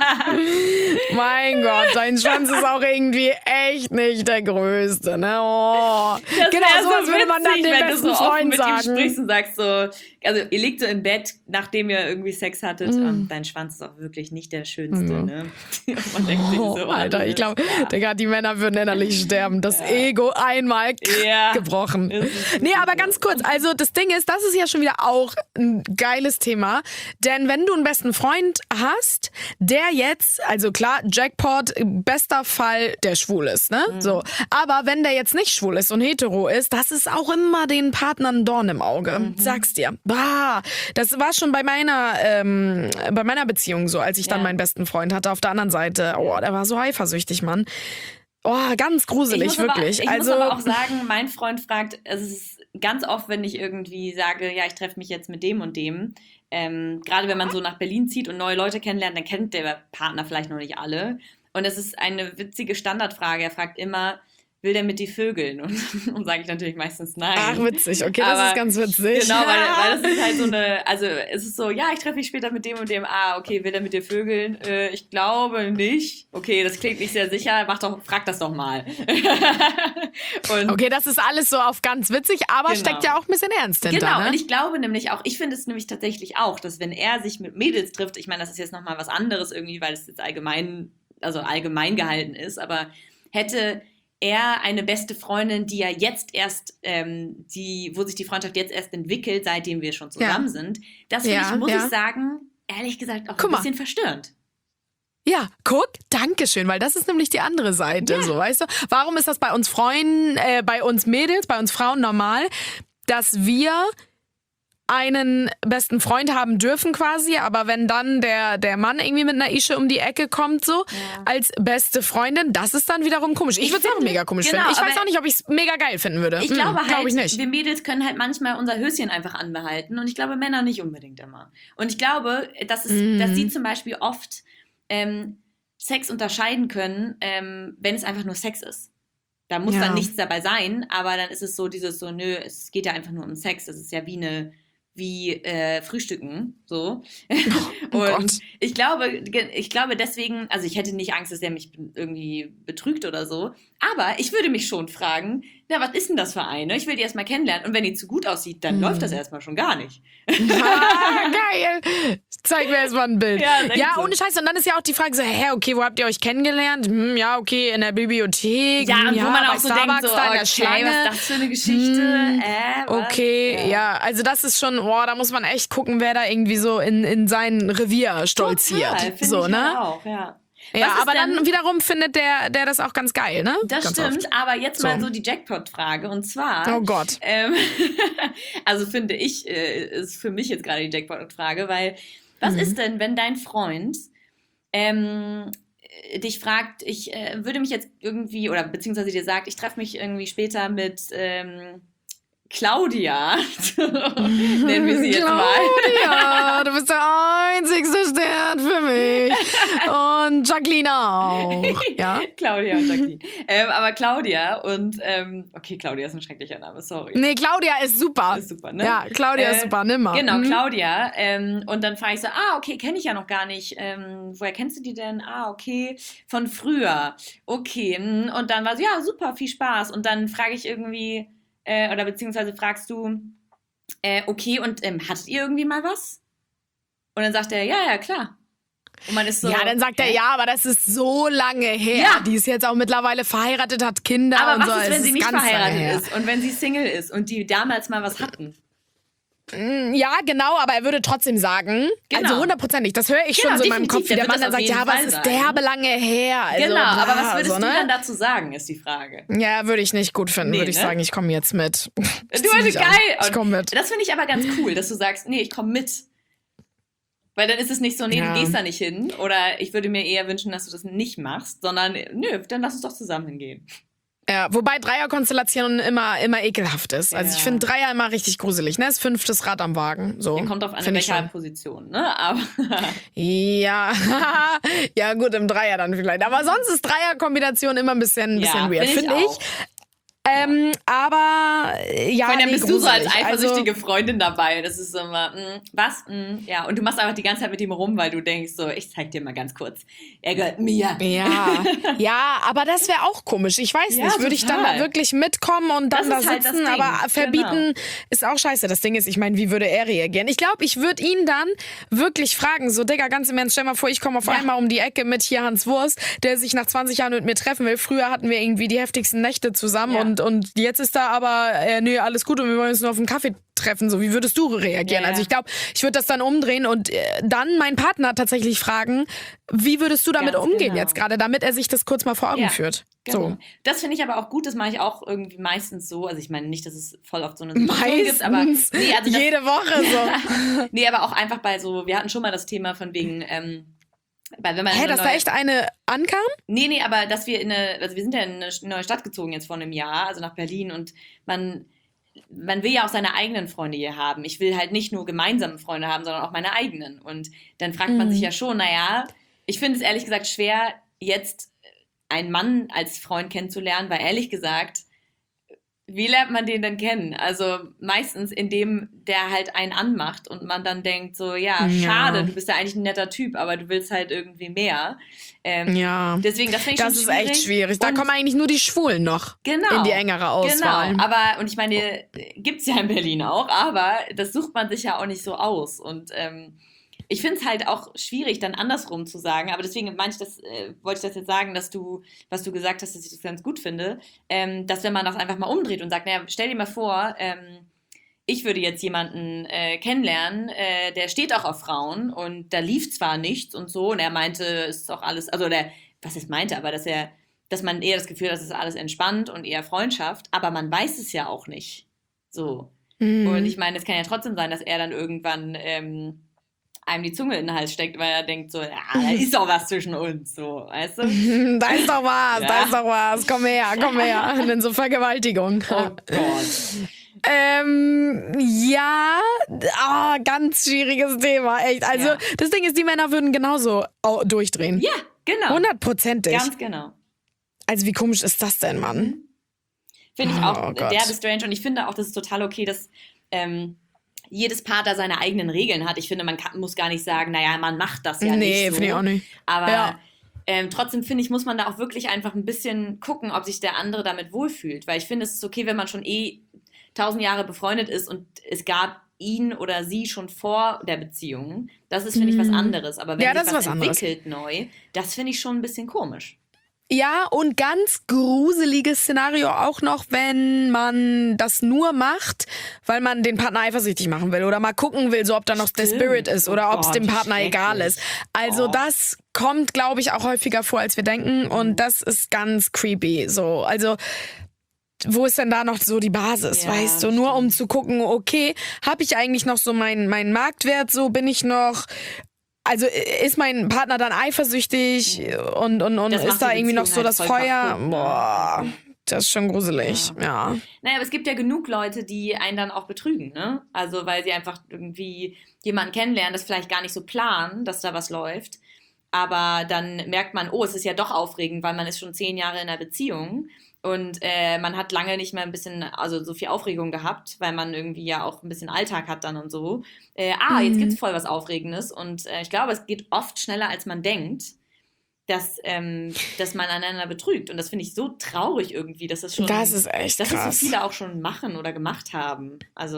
Mein Gott, dein Schwanz ist auch irgendwie echt nicht der größte, ne? Oh. Das Genau, wär so was würde man dann witzig, dem wenn besten du so offen Freund mit ihm sagen. sprichst und sagst so, also ihr liegt so im Bett, nachdem ihr irgendwie Sex hattet, Mm. und dein Schwanz ist auch wirklich nicht der schönste, Mm. ne? Und man denkt sich Oh, so, Alter, ich glaube, ja. Digga, die Männer würden innerlich sterben. Das Ego einmal Ja. gebrochen. Ist es Nee, wirklich aber so. ganz kurz, also das Ding ist, das ist ja schon wieder auch ein geiles Thema. Denn wenn du einen besten Freund hast, der jetzt, also klar, Jackpot, bester Fall, der schwul ist, ne? Mhm. So. Aber wenn der jetzt nicht schwul ist und hetero ist, das ist auch immer den Partnern ein Dorn im Auge. Mhm. Sag's dir. Bah, das war schon bei meiner, ähm, bei meiner Beziehung so, als ich dann Ja. meinen besten Freund hatte. Auf der anderen Seite, oh, der war so eifersüchtig, Mann. Oh, ganz gruselig, ich muss wirklich. Aber, ich also, muss aber auch sagen, mein Freund fragt, es ist ganz oft, wenn ich irgendwie sage, ja, ich treffe mich jetzt mit dem und dem, ähm, gerade wenn man so nach Berlin zieht und neue Leute kennenlernt, dann kennt der Partner vielleicht noch nicht alle. Und es ist eine witzige Standardfrage. Er fragt immer, will der mit dir vögeln? Und dann sage ich natürlich meistens nein. ach, witzig, okay, das Aber ist ganz witzig. Genau, weil, weil das ist halt so eine, also es ist so, ja, ich treffe mich später mit dem und dem, ah, okay, will er mit dir vögeln? Äh, ich glaube nicht. Okay, das klingt nicht sehr sicher, mach doch, frag das doch mal. und Okay, das ist alles so auf ganz witzig, aber Genau. steckt ja auch ein bisschen Ernst hinter, Genau, ne? und ich glaube nämlich auch, ich finde es nämlich tatsächlich auch, dass wenn er sich mit Mädels trifft, ich meine, das ist jetzt nochmal was anderes irgendwie, weil es jetzt allgemein, also allgemein gehalten ist, aber hätte er eine beste Freundin, die ja jetzt erst, ähm, die, wo sich die Freundschaft jetzt erst entwickelt, seitdem wir schon zusammen Ja. sind, das finde Ja, ich, muss ja. ich sagen, ehrlich gesagt auch Guck ein mal. bisschen verstörend. Ja, guck, Dankeschön, weil das ist nämlich die andere Seite, so, weißt du? Warum ist das bei uns Freunden, äh, bei uns Mädels, bei uns Frauen normal, dass wir einen besten Freund haben dürfen quasi, aber wenn dann der, der Mann irgendwie mit einer Ische um die Ecke kommt, so, Ja. als beste Freundin, das ist dann wiederum komisch. Ich, Ich würde es auch finde- mega komisch genau, finden. Ich weiß aber auch nicht, ob ich es mega geil finden würde. Ich Hm, glaube halt, glaub ich nicht. wir Mädels können halt manchmal unser Höschen einfach anbehalten und ich glaube, Männer nicht unbedingt immer. Und ich glaube, dass, es, Mhm. dass sie zum Beispiel oft ähm, Sex unterscheiden können, ähm, wenn es einfach nur Sex ist. Da muss Ja. dann nichts dabei sein, aber dann ist es so dieses so, nö, es geht ja einfach nur um Sex. Das ist ja wie eine wie äh, Frühstücken, so. Oh und Gott. ich glaube, ge- ich glaube deswegen, also ich hätte nicht Angst, dass er mich irgendwie betrügt oder so, aber ich würde mich schon fragen, na, was ist denn das für eine? Ich will die erstmal kennenlernen und wenn die zu gut aussieht, dann Hm. läuft das erstmal schon gar nicht. Ah, geil. Zeig mir erstmal ein Bild. Ja, ist echt Ja, so. ohne Scheiß. Und dann ist ja auch die Frage so, hä, okay, wo habt ihr euch kennengelernt? Hm, ja, okay, in der Bibliothek. Ja, und hm, wo man bei auch so denkt, Starbucks so, da in der okay, Schlange. was ist das für eine Geschichte? Hm, äh, was? Okay, ja. also das ist schon, boah, da muss man echt gucken, wer da irgendwie so in, in sein Revier stolziert. Total, finde so, ich ne? halt auch, ja. Ja, Was ist aber denn- dann wiederum findet der, der das auch ganz geil, ne? Das ganz stimmt, oft. aber jetzt So. mal so die Jackpot-Frage und zwar. Oh Gott. Ähm, also finde ich, äh, ist für mich jetzt gerade die Jackpot-Frage, weil was Mhm. ist denn, wenn dein Freund ähm, äh, dich fragt, ich äh, würde mich jetzt irgendwie, oder beziehungsweise dir sagt, ich treffe mich irgendwie später mit ähm, Claudia, nennen wir sie jetzt mal. Claudia, du bist der einzigste Stern für mich. Und Jacqueline auch. Ja? Claudia und Jacqueline. ähm, aber Claudia und, ähm, okay, Claudia ist ein schrecklicher Name, sorry. Nee, Claudia ist super. Ist super, ne? Ja, Claudia ist Äh, super, nimm mal. Genau, Mhm. Claudia. Ähm, und dann frage ich so, ah, okay, kenne ich ja noch gar nicht. Ähm, woher kennst du die denn? Ah, okay, von früher. Okay, mm, und dann war so, ja, super, viel Spaß. Und dann frage ich irgendwie, äh, oder beziehungsweise fragst du, äh, okay, und ähm, hattet ihr irgendwie mal was? Und dann sagt er, ja, ja, klar. Und man ist so, Ja, dann sagt er, hä? ja, aber das ist so lange her. Ja. Die ist jetzt auch mittlerweile verheiratet, hat Kinder Aber und was so. ist, Es wenn sie nicht ganz lange verheiratet her. ist und wenn sie Single ist und die damals mal was hatten? Ja, genau, aber er würde trotzdem sagen, Genau. also hundertprozentig, das höre ich Genau, schon so in meinem definitiv, Kopf, wie der der wird Mann das dann auf sagt, jeden ja, aber Fall es ist sagen. derbe lange her. Also, Genau, aber bla, was würdest so, du ne? dann dazu sagen, ist die Frage. Ja, würde ich nicht gut finden, Nee, würde ich ne? sagen, ich komme jetzt mit. Ich Du, zieh also mich an. geil. Ich Und komme mit. Das finde ich aber ganz cool, dass du sagst, nee, ich komme mit. Weil dann ist es nicht so, nee, Ja. du gehst da nicht hin. Oder ich würde mir eher wünschen, dass du das nicht machst, sondern nö, dann lass uns doch zusammen hingehen. Ja, wobei Dreierkonstellation immer, immer ekelhaft ist. Also Ja. ich finde Dreier immer richtig gruselig, ne? Das fünftes Rad am Wagen. So. Kommt auf eine Find ich welcher schon. Position, ne? Aber Ja, ja gut, im Dreier dann vielleicht. Aber sonst ist Dreierkombination immer ein bisschen, ein bisschen ja, weird, find finde ich. ich. Auch. Ähm, aber äh, ja, Vor allem, dann nee, bist du so als gruselig. eifersüchtige Also, Freundin dabei. Das ist so immer, mh, was? Mh, ja, und du machst einfach die ganze Zeit mit ihm rum, weil du denkst so, ich zeig dir mal ganz kurz. Er gehört mir. ja, ja, aber das wäre auch komisch. Ich weiß Ja, nicht, würde ich dann total. da wirklich mitkommen und dann Das da ist halt das sitzen, Ding. aber verbieten Genau. ist auch scheiße. Das Ding ist, ich meine, wie würde er reagieren? Ich glaube, ich würde ihn dann wirklich fragen, so, Digga, ganz im Ernst, stell mal vor, ich komme auf Ja. einmal um die Ecke mit hier Hans Wurst, der sich nach zwanzig Jahren mit mir treffen will. Früher hatten wir irgendwie die heftigsten Nächte zusammen Ja. und, und jetzt ist da aber, äh, nee, alles gut und wir wollen uns nur auf einen Kaffee treffen. So, wie würdest du reagieren? Ja, ja. Also ich glaube, ich würde das dann umdrehen und äh, dann meinen Partner tatsächlich fragen, wie würdest du damit Ganz umgehen genau. jetzt gerade, damit er sich das kurz mal vor Augen Ja, führt. Genau. So. Das finde ich aber auch gut, das mache ich auch irgendwie meistens so. Also ich meine nicht, dass es voll oft so eine Situation gibt, aber Meistens. nee, also das, Jede Woche so. nee, aber auch einfach bei so, wir hatten schon mal das Thema von wegen, ähm, weil wenn man Hä, eine dass da neue- echt eine ankam? Nee, nee, aber dass wir in eine, also wir sind ja in eine neue Stadt gezogen jetzt vor einem Jahr, also nach Berlin und man, man will ja auch seine eigenen Freunde hier haben. Ich will halt nicht nur gemeinsame Freunde haben, sondern auch meine eigenen. Und dann fragt man Mhm. sich ja schon, naja, ich finde es ehrlich gesagt schwer, jetzt einen Mann als Freund kennenzulernen, weil ehrlich gesagt, wie lernt man den denn kennen? Also meistens, indem der halt einen anmacht und man dann denkt so, ja, Ja. schade, du bist ja eigentlich ein netter Typ, aber du willst halt irgendwie mehr. Ähm, Ja. Deswegen, das finde ich Das schon ist schwierig. echt schwierig. Da Und- kommen eigentlich nur die Schwulen noch Genau. in die engere Auswahl. Genau, aber, und ich meine, gibt's ja in Berlin auch, aber das sucht man sich ja auch nicht so aus. Und ähm, ich finde es halt auch schwierig, dann andersrum zu sagen, aber deswegen meinte ich das, äh, wollte ich das jetzt sagen, dass du, was du gesagt hast, dass ich das ganz gut finde, ähm, dass wenn man das einfach mal umdreht und sagt, naja, stell dir mal vor, ähm, ich würde jetzt jemanden äh, kennenlernen, äh, der steht auch auf Frauen und da lief zwar nichts und so und er meinte, es ist auch alles, also der, was es meinte, aber dass er, dass man eher das Gefühl hat, das ist alles entspannt und eher Freundschaft, aber man weiß es ja auch nicht. So. Mhm. Und ich meine, es kann ja trotzdem sein, dass er dann irgendwann ähm, einem die Zunge in den Hals steckt, weil er denkt so, ja, da ist doch was zwischen uns, so, weißt du? Da ist doch was, Ja. da ist doch was. Komm her, komm her. Und dann so Vergewaltigung. Oh Gott. Ähm, ja, ah, ganz schwieriges Thema, echt. Also, Ja. das Ding ist, die Männer würden genauso au- durchdrehen. Ja, genau. Hundertprozentig. Ganz genau. Also, wie komisch ist das denn, Mann? Finde ich Oh auch Gott. derbe strange und ich finde auch, das ist total okay, dass ähm, jedes Paar da seine eigenen Regeln hat. Ich finde, man kann, muss gar nicht sagen, naja, man macht das ja nee, nicht so. finde ich auch nicht. Aber Ja. ähm, trotzdem finde ich, muss man da auch wirklich einfach ein bisschen gucken, ob sich der andere damit wohlfühlt. Weil ich finde, es ist okay, wenn man schon eh tausend Jahre befreundet ist und es gab ihn oder sie schon vor der Beziehung. Das ist, finde ich, was anderes. Aber wenn Ja, sich das ist was was anderes. entwickelt neu, das finde ich schon ein bisschen komisch. Ja, und ganz gruseliges Szenario auch noch, wenn man das nur macht, weil man den Partner eifersüchtig machen will oder mal gucken will, so ob da noch der Stimmt. Spirit ist oder Oh ob es Gott, dem wie Partner egal schrecklich. ist. Also Oh. das kommt, glaube ich, auch häufiger vor, als wir denken und das ist ganz creepy. So, also wo ist denn da noch so die Basis, Ja, weißt du? Nur um zu gucken, okay, habe ich eigentlich noch so meinen meinen Marktwert, so bin ich noch... Also ist mein Partner dann eifersüchtig und, und, und Das macht ist da die irgendwie noch Beziehung so das halt voll Feuer? kaputt, ne? Boah, das ist schon gruselig, ja. Naja, aber es gibt ja genug Leute, die einen dann auch betrügen, ne? Also, weil sie einfach irgendwie jemanden kennenlernen, das vielleicht gar nicht so planen, dass da was läuft. Aber dann merkt man, oh, es ist ja doch aufregend, weil man ist schon zehn Jahre in einer Beziehung und äh, man hat lange nicht mehr ein bisschen, also so viel Aufregung gehabt, weil man irgendwie ja auch ein bisschen Alltag hat dann und so. Äh, ah, jetzt gibt's voll was Aufregendes und äh, ich glaube, es geht oft schneller, als man denkt, dass, ähm, dass man einander betrügt. Und das finde ich so traurig irgendwie, dass das schon, Das ist echt dass das krass. so viele auch schon machen oder gemacht haben. Also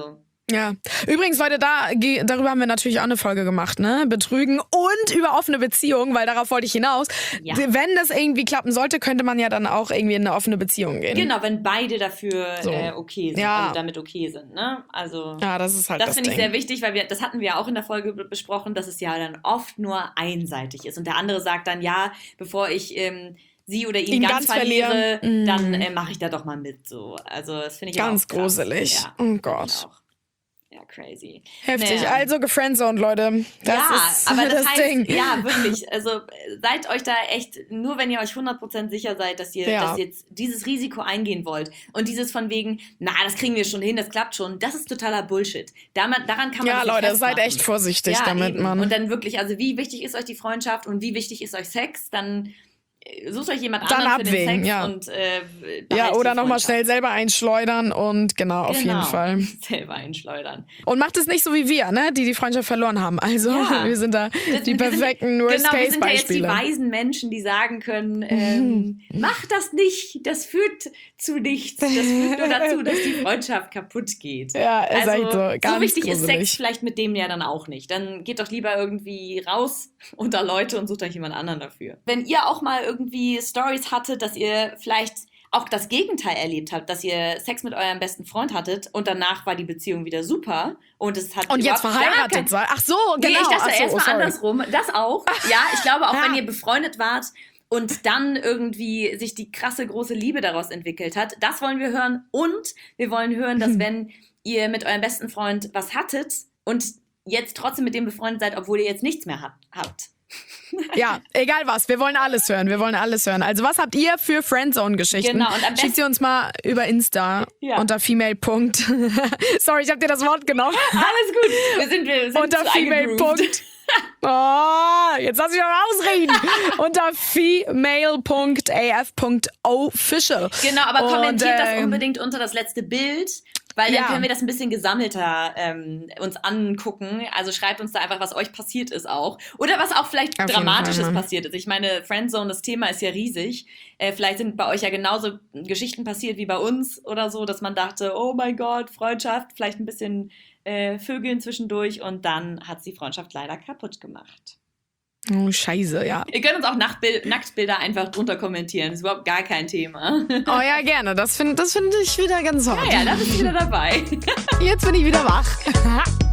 Ja. Übrigens, Leute, da, darüber haben wir natürlich auch eine Folge gemacht, ne? Betrügen und über offene Beziehungen, weil darauf wollte ich hinaus. Ja. Wenn das irgendwie klappen sollte, könnte man ja dann auch irgendwie in eine offene Beziehung gehen. Genau, wenn beide dafür so. äh, okay sind, ja. also damit okay sind, ne? Also ja, das ist halt das, das finde ich Ding. sehr wichtig, weil wir, das hatten wir auch in der Folge besprochen, dass es ja dann oft nur einseitig ist und der andere sagt dann, ja, bevor ich ähm, sie oder ihn, ihn ganz, ganz verliere, mm. dann äh, mache ich da doch mal mit, so. Also das finde ich ganz auch krass. gruselig. Ja, oh Gott. Ja, crazy. Heftig. Naja. Also gefriendzoned, Leute. Das ja, ist aber das, das heißt, Ding. Ja, wirklich. Also seid euch da echt, nur wenn ihr euch hundert Prozent sicher seid, dass ihr, ja. dass ihr jetzt dieses Risiko eingehen wollt und dieses von wegen, na, das kriegen wir schon hin, das klappt schon, das ist totaler Bullshit. Daran, daran kann man Ja, sich Leute, festmachen. seid echt vorsichtig ja, damit, eben. Mann. Und dann wirklich, also wie wichtig ist euch die Freundschaft und wie wichtig ist euch Sex, dann sucht euch jemand dann anderen abwägen, für den Sex ja. und äh, ja, oder nochmal schnell selber einschleudern und genau, auf genau, jeden Fall. selber einschleudern. Und macht es nicht so wie wir, ne, die die Freundschaft verloren haben. Also ja. wir sind da das, die perfekten Worst-Case-Beispiele. Genau, wir sind ja jetzt die weisen Menschen, die sagen können, ähm, mach das nicht, das führt zu nichts. Das führt nur dazu, dass die Freundschaft kaputt geht. Ja, ist also, echt so. Ganz so wichtig gruselig. ist Sex vielleicht mit dem ja dann auch nicht. Dann geht doch lieber irgendwie raus unter Leute und sucht euch jemand anderen dafür. Wenn ihr auch mal irgendwie Stories hattet, dass ihr vielleicht auch das Gegenteil erlebt habt, dass ihr Sex mit eurem besten Freund hattet und danach war die Beziehung wieder super und es hat und jetzt verheiratet kein... seid. Ach so, genau. Nee, ich dachte so, erstmal sorry. andersrum. Das auch. Ja, ich glaube auch, ja. wenn ihr befreundet wart und dann irgendwie sich die krasse große Liebe daraus entwickelt hat, das wollen wir hören. Und wir wollen hören, dass wenn ihr mit eurem besten Freund was hattet und jetzt trotzdem mit dem befreundet seid, obwohl ihr jetzt nichts mehr habt. habt. Ja, egal was. Wir wollen alles hören. Wir wollen alles hören. Also was habt ihr für Friendzone-Geschichten? Genau, und am Schickt sie uns mal über Insta ja. unter female. Sorry, ich hab dir das Wort genommen. Alles gut. Wir sind, wir sind unter female. Oh, jetzt lass ich mal ausreden. Unter female punkt a f punkt official. Genau, aber kommentiert und, das ähm, unbedingt unter das letzte Bild. Weil dann ja. können wir das ein bisschen gesammelter ähm, uns angucken. Also schreibt uns da einfach, was euch passiert ist auch. Oder was auch vielleicht Auf Dramatisches Fall, passiert ist. Ich meine, Friendzone, das Thema ist ja riesig. Äh, vielleicht sind bei euch ja genauso Geschichten passiert wie bei uns oder so, dass man dachte, oh mein Gott, Freundschaft, vielleicht ein bisschen äh, Vögeln zwischendurch und dann hat die Freundschaft leider kaputt gemacht. Oh, scheiße, ja. Ihr könnt uns auch Nachtbild- Nacktbilder einfach drunter kommentieren. Das ist überhaupt gar kein Thema. Oh ja, gerne. Das finde das find ich wieder ganz hot. Ja, ja, da bist du wieder dabei. Jetzt bin ich wieder wach.